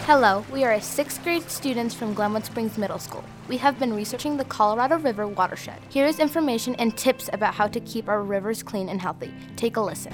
Hello, we are 6th grade students from Glenwood Springs Middle School. We have been researching the Colorado River watershed. Here is information and tips about how to keep our rivers clean and healthy. Take a listen.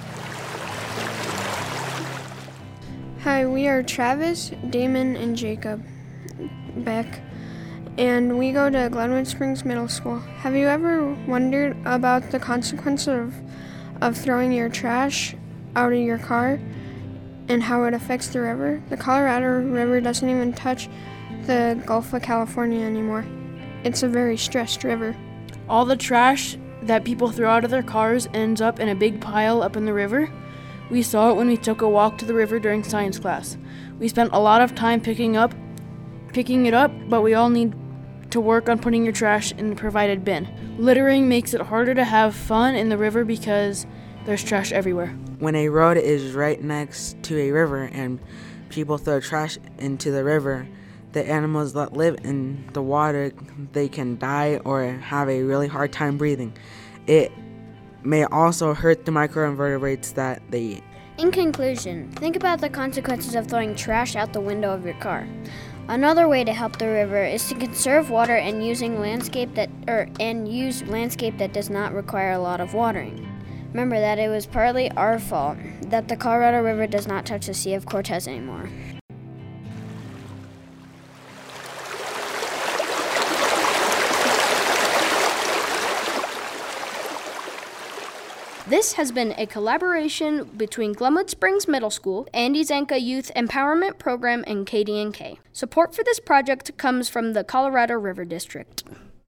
Hi, we are Travis, Damon, and Jacob Beck, and we go to Glenwood Springs Middle School. Have you ever wondered about the consequence of throwing your trash out of your car and how it affects the river? The Colorado River doesn't even touch the Gulf of California anymore. It's a very stressed river. All the trash that people throw out of their cars ends up in a big pile up in the river. We saw it when we took a walk to the river during science class. We spent a lot of time picking it up, but we all need to work on putting your trash in the provided bin. Littering makes it harder to have fun in the river because there's trash everywhere. When a road is right next to a river and people throw trash into the river, the animals that live in the water, they can die or have a really hard time breathing. It may also hurt the microinvertebrates that they eat. In conclusion, think about the consequences of throwing trash out the window of your car. Another way to help the river is to conserve water and use landscape that does not require a lot of watering. Remember that it was partly our fault that the Colorado River does not touch the Sea of Cortez anymore. This has been a collaboration between Glenwood Springs Middle School, Andy Zanka Youth Empowerment Program, and KDNK. Support for this project comes from the Colorado River District.